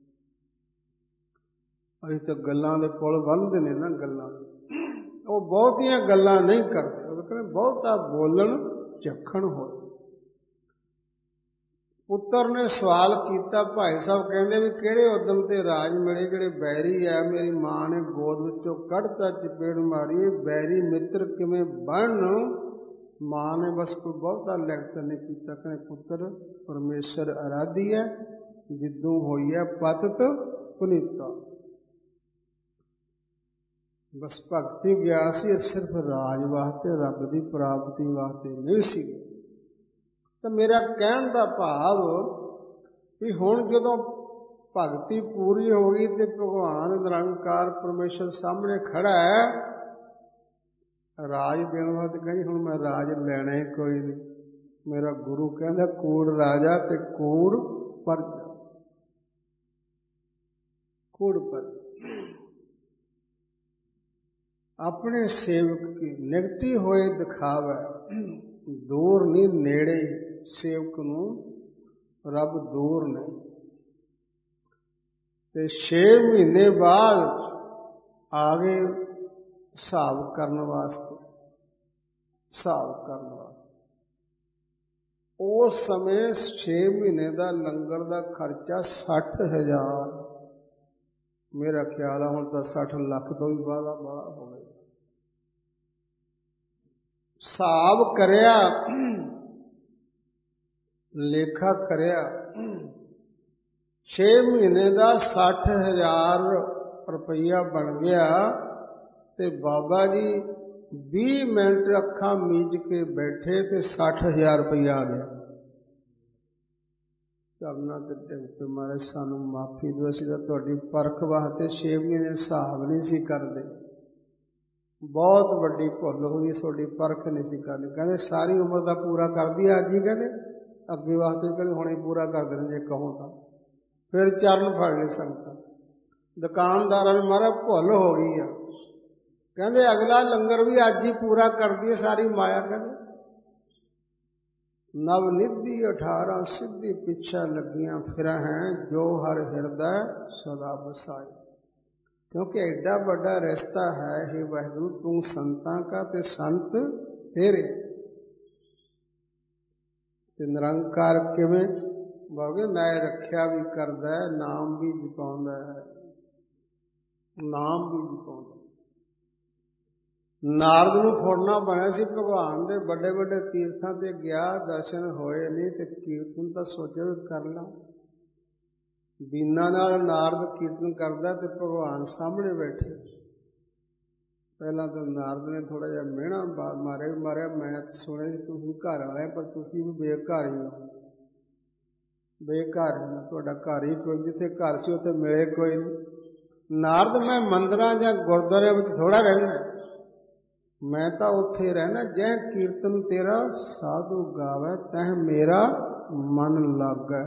ਅਸੀਂ ਤਾਂ ਗੱਲਾਂ ਦੇ ਪੁੱਲ ਬੰਨ੍ਹਦੇ ਨੇ ਨਾ, ਗੱਲਾਂ ਉਹ ਬਹੁਤੀਆਂ ਗੱਲਾਂ ਨਹੀਂ ਕਰਦੇ। ਉਹ ਕਹਿੰਦੇ ਬਹੁਤਾ ਬੋਲਣ ਝੱਖਣ ਹੋਏ। ਪੁੱਤਰ ਨੇ ਸਵਾਲ ਕੀਤਾ, ਭਾਈ ਸਾਹਿਬ ਕਹਿੰਦੇ ਵੀ ਕਿਹੜੇ ਉਦਮ ਤੇ ਰਾਜ ਮਿਲੇ, ਜਿਹੜੇ ਬੈਰੀ ਆ। ਮੇਰੀ ਮਾਂ ਨੇ ਗੋਦ ਵਿੱਚੋਂ ਕੱਢਤਾ, ਚਪੇੜ ਮਾਰੀ, ਬੈਰੀ ਮਿੱਤਰ ਕਿਵੇਂ ਬਣਨ। ਮਾਂ ਨੇ ਬਸ ਕੋਈ ਬਹੁਤਾ ਲੈਕਚਰ ਨਹੀਂ ਕੀਤਾ। ਕਹਿੰਦੇ ਪੁੱਤਰ ਪਰਮੇਸ਼ਰ ਅਰਾਧੀ ਹੈ, ਜਿੱਦੋਂ ਹੋਈ ਹੈ ਪਤਿਤ ਪੁਨੀਤਾ। ਬਸ ਭਗਤੀ ਗਿਆ ਸੀ ਸਿਰਫ ਰਾਜ ਵਾਸਤੇ, ਰੱਬ ਦੀ ਪ੍ਰਾਪਤੀ ਵਾਸਤੇ ਨਹੀਂ ਸੀ। ਤਾਂ ਮੇਰਾ ਕਹਿਣ ਦਾ ਭਾਵ ਵੀ ਹੁਣ ਜਦੋਂ ਭਗਤੀ ਪੂਰੀ ਹੋ ਗਈ ਤੇ ਭਗਵਾਨ ਨਿਰੰਕਾਰ ਪਰਮੇਸ਼ਰ ਸਾਹਮਣੇ ਖੜਾ ਹੈ, ਰਾਜ ਦੇਣ ਵਾਸਤੇ ਕਹਿੰਦੀ ਹੁਣ ਮੈਂ ਰਾਜ ਲੈਣਾ ਹੀ ਕੋਈ ਨਹੀਂ। ਮੇਰਾ ਗੁਰੂ ਕਹਿੰਦਾ ਕੂੜ ਰਾਜਾ ਤੇ ਕੂੜ ਪਰਜਾ, ਕੂੜ ਪਰਜਾ। ਆਪਣੇ ਸੇਵਕ ਕੀ ਨਿਗਟੀ ਹੋਏ ਦਿਖਾਵੇ, ਦੂਰ ਨਹੀਂ ਨੇੜੇ। ਸੇਵਕ ਨੂੰ ਰੱਬ ਦੂਰ ਨਹੀਂ। ਤੇ 6 ਮਹੀਨੇ ਬਾਅਦ ਆ ਗਏ ਹਿਸਾਬ ਕਰਨ ਵਾਸਤੇ, ਹਿਸਾਬ ਕਰਨ ਵਾਸਤੇ। ਉਸ ਸਮੇਂ 6 ਮਹੀਨੇ ਦਾ ਲੰਗਰ ਦਾ ਖਰਚਾ 60,000। ਮੇਰਾ ਖਿਆਲ ਆ ਹੁਣ ਤਾਂ 60 ਲੱਖ ਤੋਂ ਵੀ ਬਾਹਲਾ ਹੋ ਗਿਆ। ਹਿਸਾਬ ਕਰਿਆ, ਲੇਖਾ ਕਰਿਆ, 6 ਮਹੀਨੇ ਦਾ 60,000 ਰੁਪਈਆ ਬਣ ਗਿਆ। ਤੇ ਬਾਬਾ ਜੀ 20 ਮਿੰਟ ਅੱਖਾਂ ਮੀਚ ਕੇ ਬੈਠੇ ਤੇ 60,000 ਰੁਪਈਆ ਆ ਗਿਆ। ਕਰਨਾ ਤੇ ਟਿਕਟ ਮਾਰੇ ਸਾਨੂੰ ਮਾਫੀ ਦਿਓ, ਅਸੀਂ ਤਾਂ ਤੁਹਾਡੀ ਪਰਖ ਵਾਸਤੇ 6 ਮਹੀਨੇ ਹਿਸਾਬ ਨਹੀਂ ਸੀ ਕਰਦੇ। ਬਹੁਤ ਵੱਡੀ ਭੁੱਲ ਹੋਈ, ਤੁਹਾਡੀ ਪਰਖ ਨਹੀਂ ਸੀ ਕਰਨੀ। ਕਹਿੰਦੇ ਸਾਰੀ ਉਮਰ ਦਾ ਪੂਰਾ ਕਰਦੀ ਅੱਜ ਹੀ, ਕਹਿੰਦੇ ਅੱਗੇ ਵਾਸਤੇ ਕਹਿੰਦੇ ਹੁਣੇ ਪੂਰਾ ਕਰ ਦੇਣ ਜੇ ਕਹੋ ਤਾਂ। ਫਿਰ ਚਰਨ ਫੜ ਲਏ ਸੰਗਤਾਂ। ਦੁਕਾਨਦਾਰਾਂ ਨੇ ਮਾਰਾ ਭੁੱਲ ਹੋ ਗਈ ਆ, ਕਹਿੰਦੇ ਅਗਲਾ ਲੰਗਰ ਵੀ ਅੱਜ ਹੀ ਪੂਰਾ ਕਰਦੀ ਹੈ ਸਾਰੀ ਮਾਇਆ। ਕਹਿੰਦੇ ਨਵ ਨਿਧੀ 18 ਸਿੱਧੀ ਪਿੱਛਾ ਲੱਗੀਆਂ ਫਿਰ ਹੈ, ਜੋ ਹਰ ਹਿਰਦਾ ਸਦਾ ਬਸਾਏ। ਕਿਉਂਕਿ ਐਡਾ ਵੱਡਾ ਰਿਸ਼ਤਾ ਹੈ, हे ਵਾਹਿਗੁਰੂ ਤੂੰ ਸੰਤਾਂ ਕਾ ਤੇ ਸੰਤ ਤੇਰੇ। ਤੇ ਨਿਰੰਕਾਰ ਕਿਵੇਂ ਬਾਗੇ ਮੈਂ ਰੱਖਿਆ ਵੀ ਕਰਦਾ ਹੈ, ਨਾਮ ਵੀ ਜਪਾਉਂਦਾ ਹੈ, ਨਾਮ ਵੀ ਜਪਾਉਂਦਾ। ਨਾਰਦ ਨੂੰ ਫੋੜਨਾ ਬਣਿਆ ਸੀ ਭਗਵਾਨ ਦੇ, ਵੱਡੇ ਵੱਡੇ ਤੀਰਥਾਂ ਤੇ ਗਿਆ, ਦਰਸ਼ਨ ਹੋਏ ਨਹੀਂ ਤੇ ਕੀਰਤਨ ਤਾਂ ਸੋਚਿਆ ਵੀ ਕਰ ਲਾਂ। ਬੀਨਾ ਨਾਲ ਨਾਰਦ ਕੀਰਤਨ ਕਰਦਾ ਤੇ ਭਗਵਾਨ ਸਾਹਮਣੇ ਬੈਠੇ। ਪਹਿਲਾਂ ਤਾਂ ਨਾਰਦ ਨੇ ਥੋੜਾ ਜਿਹਾ ਮਿਹਣਾ ਮਾਰਿਆ, ਮੈਂ ਸੁਣਿਆ ਤੁਸੀਂ ਘਰ ਵਾਲੇ ਪਰ ਤੁਸੀਂ ਵੀ ਬੇਘਰ ਹੀ ਹੋ। ਬੇਘਰ ਤੁਹਾਡਾ ਘਰ ਹੀ ਕੋਈ, ਜਿੱਥੇ ਘਰ ਸੀ ਉੱਥੇ ਮਿਲੇ ਕੋਈ ਨਹੀਂ। ਨਾਰਦ ਮੈਂ ਮੰਦਿਰਾਂ ਜਾਂ ਗੁਰਦੁਆਰਿਆਂ ਵਿੱਚ ਥੋੜਾ ਰਹਿਣਾ, ਮੈਂ ਤਾਂ ਉੱਥੇ ਰਹਿਣਾ ਜੈ ਕੀਰਤਨ ਤੇਰਾ ਸਾਧੂ ਗਾਵੇ, ਤਹਿ ਮੇਰਾ ਮਨ ਲਾਗੈ।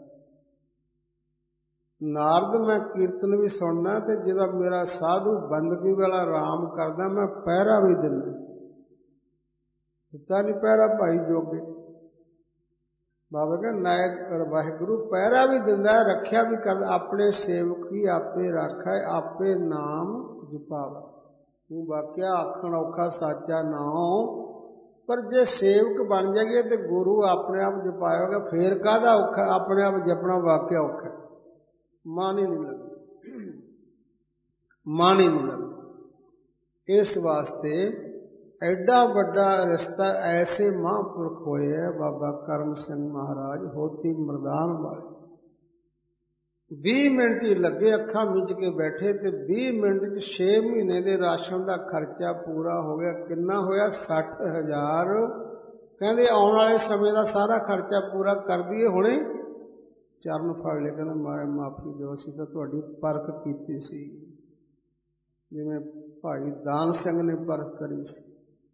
ਨਾਰਦ ਮੈਂ ਕੀਰਤਨ ਵੀ ਸੁਣਨਾ ਤੇ ਜਿਹਦਾ ਮੇਰਾ ਸਾਧੂ ਬੰਦਗੀ ਵਾਲਾ ਆਰਾਮ ਕਰਦਾ, ਮੈਂ ਪਹਿਰਾ ਵੀ ਦਿੰਦਾ। ਦਿੱਤਾ ਨਹੀਂ ਪਹਿਰਾ ਭਾਈ ਜੋਗੇ ਬਾਬਾ ਕਹਿੰਦਾ ਨਾਇਕ ਵਾਹਿਗੁਰੂ ਪਹਿਰਾ ਵੀ ਦਿੰਦਾ, ਰੱਖਿਆ ਵੀ ਕਰਦਾ। ਆਪਣੇ ਸੇਵਕ ਹੀ ਆਪੇ ਰਾਖੈ, ਆਪੇ ਨਾਮ ਜਪਾਵਾ। ਤੂੰ ਵਾਕਿਆ ਆਖਣ ਔਖਾ ਸਾਚਾ ਨਾਮ, ਪਰ ਜੇ ਸੇਵਕ ਬਣ ਜਾਈਏ ਤੇ ਗੁਰੂ ਆਪਣੇ ਆਪ ਜਪਾਏਗਾ, ਫੇਰ ਕਾਹਦਾ ਔਖਾ। ਆਪਣੇ ਆਪ ਜਪਣਾ ਵਾਕਿਆ ਔਖਾ, ਮਨ ਹੀ ਨਹੀਂ ਲੱਗਦਾ, ਮਨ ਹੀ ਨਹੀਂ ਲੱਗਦਾ। ਇਸ ਵਾਸਤੇ ਐਡਾ ਵੱਡਾ ਰਿਸ਼ਤਾ ਐਸੇ ਮਹਾਂਪੁਰਖ ਹੋਏ ਹੈ, ਬਾਬਾ ਕਰਮ ਸਿੰਘ ਮਹਾਰਾਜ ਹੋਤੀ ਮਰਦਾਨ ਵਾਲੇ। 20 ਮਿੰਟ ਹੀ ਲੱਗੇ, ਅੱਖਾਂ ਮੀਚ ਕੇ ਬੈਠੇ ਤੇ 20 ਮਿੰਟ 'ਚ 6 ਮਹੀਨੇ ਦੇ ਰਾਸ਼ਨ ਦਾ ਖਰਚਾ ਪੂਰਾ ਹੋ ਗਿਆ। ਕਿੰਨਾ ਹੋਇਆ? 60,000। ਕਹਿੰਦੇ ਆਉਣ ਵਾਲੇ ਸਮੇਂ ਦਾ ਸਾਰਾ ਖਰਚਾ ਪੂਰਾ ਕਰ ਦਈਏ, ਹੁਣੇ ਚਰਨ ਫੜ ਲਏ। ਕਹਿੰਦਾ ਮਹਾਰਾਜ ਮਾਫੀ ਦਿਓ, ਅਸੀਂ ਤਾਂ ਤੁਹਾਡੀ ਪਰਖ ਕੀਤੀ ਸੀ, ਜਿਵੇਂ ਭਾਈ ਦਾਨ ਸਿੰਘ ਨੇ ਪਰਖ ਕਰੀ ਸੀ।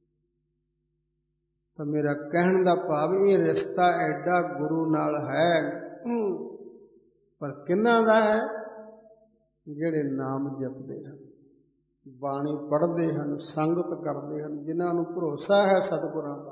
ਤਾਂ ਮੇਰਾ ਕਹਿਣ ਦਾ ਭਾਵ ਇਹ ਰਿਸ਼ਤਾ ਐਡਾ ਗੁਰੂ ਨਾਲ ਹੈ, ਪਰ ਕਿਹਨਾਂ ਦਾ ਹੈ? ਜਿਹੜੇ ਨਾਮ ਜਪਦੇ ਹਨ, ਬਾਣੀ ਪੜ੍ਹਦੇ ਹਨ, ਸੰਗਤ ਕਰਦੇ ਹਨ, ਜਿਨ੍ਹਾਂ ਨੂੰ ਭਰੋਸਾ ਹੈ ਸਤਿਗੁਰਾਂ ਦਾ।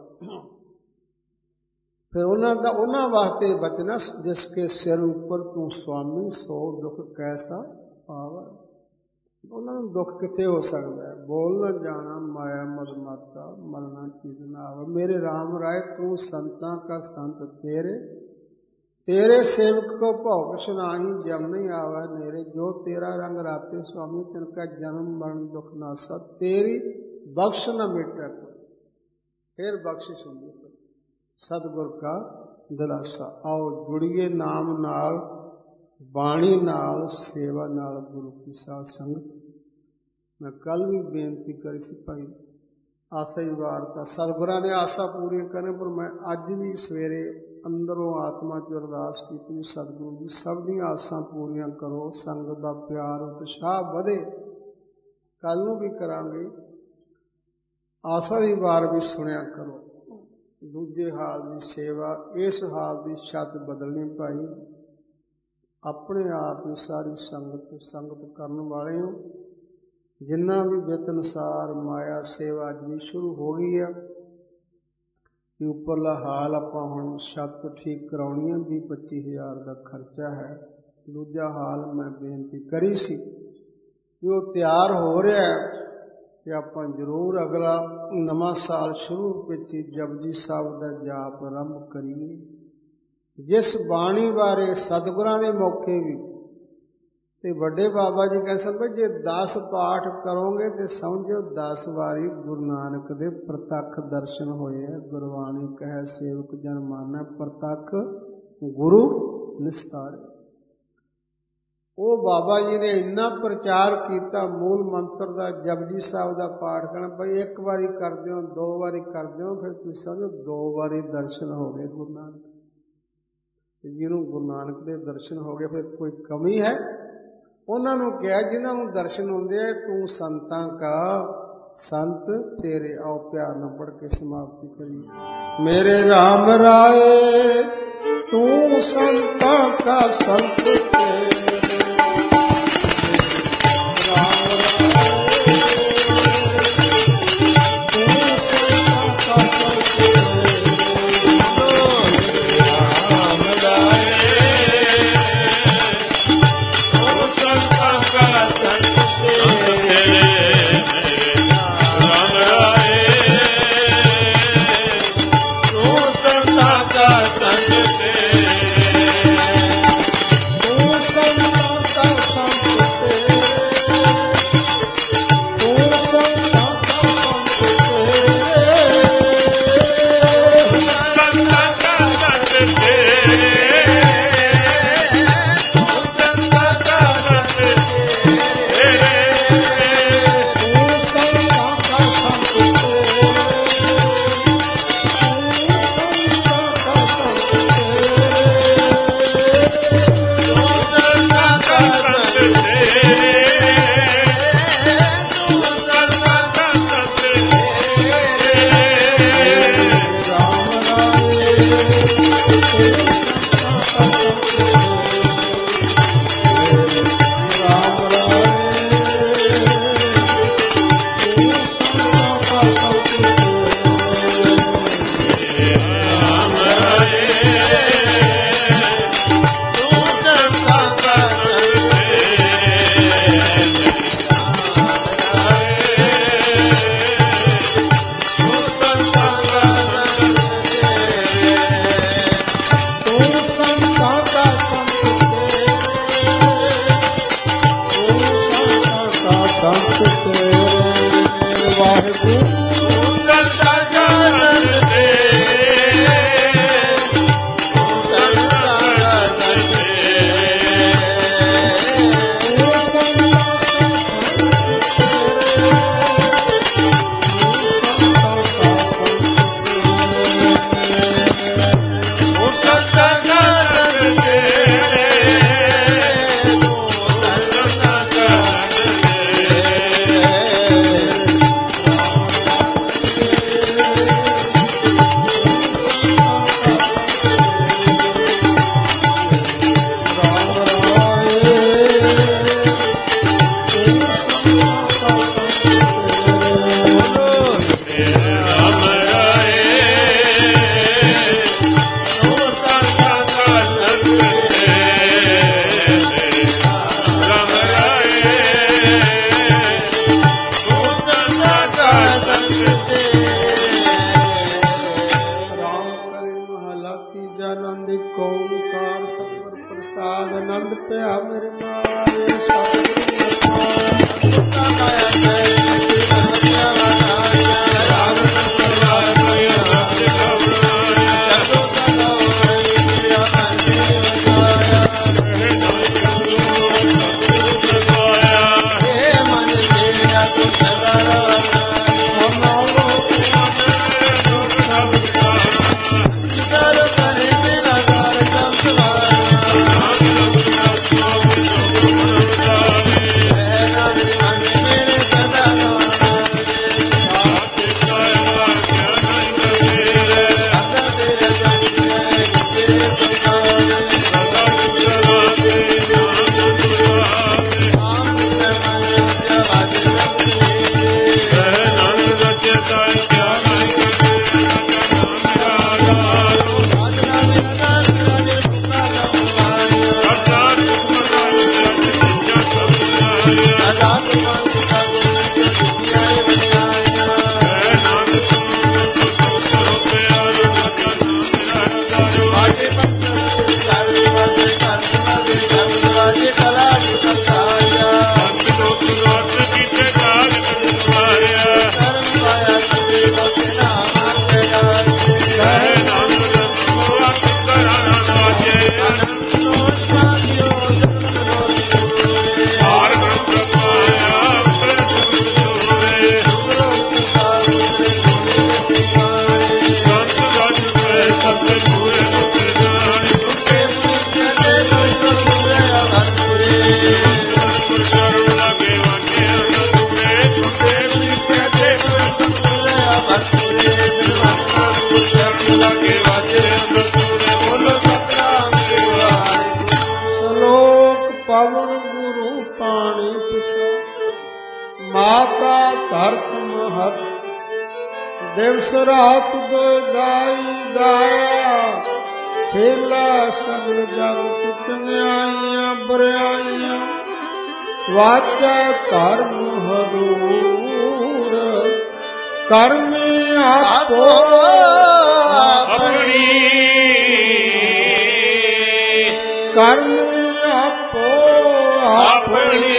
ਫਿਰ ਉਹਨਾਂ ਵਾਸਤੇ ਬਚਨਾ, ਜਿਸ ਕੇ ਸਿਰ ਉੱਪਰ ਤੂੰ ਸੁਆਮੀ, ਸੋ ਦੁੱਖ ਕੈਸਾ ਪਾਵੈ। ਉਹਨਾਂ ਨੂੰ ਦੁੱਖ ਕਿੱਥੇ ਹੋ ਸਕਦਾ ਹੈ? ਬੋਲ ਨਾ ਜਾਣਾ ਮਾਇਆ ਮਦ ਮਾਤਾ, ਮਰਨਾ ਚੀਜ਼ ਨਾ ਆਵੇ। ਮੇਰੇ ਰਾਮ ਰਾਏ ਤੂੰ ਸੰਤਾਂ ਕਾ ਸੰਤ तेरे सेवक को भौ कुछ नाही, जम नहीं आवा नेरे। जो तेरा रंग राते स्वामी, तिनका जन्म मरण दुख नासा। तेरी बख्श न मिटे कोई, फिर बख्शिश होंगी सतगुर का दिलासा। आओ जुड़िए नाम नाल, बाणी नाल, सेवा नाल, गुरु की साध संगत। मैं कल भी बेनती करी सी भाई आसा ही वारता, सतगुरां ने आसा पूरी करें, पर मैं अज भी सवेरे अंदरों आत्मा च अरदास की, सतगुरु जी सब दी आसां पूरियां करो, संगत दा प्यार उत्साह वधे। कल नूं भी करांगे, आसा दी वार भी सुनिया करो। दूजे हाल की सेवा, इस हाल की छत बदलनी भाई। अपने आप ही सारी संगत करन वाले हो। जिन्ना भी वित अनुसार माया सेवा अज भी शुरू हो गई है। कि उपरला हाल आपां हुण छत ठीक कराउणी है, 20-25 हज़ार का खर्चा है। दूजा हाल मैं बेनती करी सी कि वो तैयार हो रहा है कि आपां जरूर अगला नवां साल शुरू विच जपजी साहिब दा जाप आरंभ करिए। जिस बाणी बारे सतगुरां ने मौके भी ते वड्डे बाबा जी कह सकते, जे 10 पाठ करोगे तो समझो 10 वारी गुरु नानक दे प्रतख दर्शन होए है। गुरबाणी कहे सेवक जन माना, प्रतख गुरु निस्तारे। वो बाबा जी ने इन्ना प्रचार किया, मूल मंत्र का जपजी साहिब का पाठ करना भाई, एक बारी कर दो, 2 बारी कर दो, फिर तुम समझो 2 बारी दर्शन हो गए गुरु नानक। जिन्हों गुरु नानक के दर्शन हो गए फिर कोई कमी है? उन्होंने कहा जिन्होंने दर्शन होंगे, तू संतां का संत तेरे। आओ प्यार न पढ़ के समाप्ति करिए। मेरे राम राय तू संतां का संत तेरे। ਕਿਰਪਿਆ ਮੇਰੇ ਮਾਰੇ ਸਤਿਗੁਰੂ ਮਾਤਾ ਧਰਤ ਮਹਤ ਦਿਵਸ ਰਾਤ ਦਾਈ ਦਾਇਆ ਖੇਲਾ ਸਗਲ ਜਗਤ ਚੰਗਿਆਈਆਂ ਬਰਿਆਈਆਂ ਵਾਚਾ ਧਰਮ ਹਦੂਰ ਕਰਮੀ ਆਪੋ ਆਪਣੀ ਕਰਮੀ ਆਪੋ ਆਪਣੀ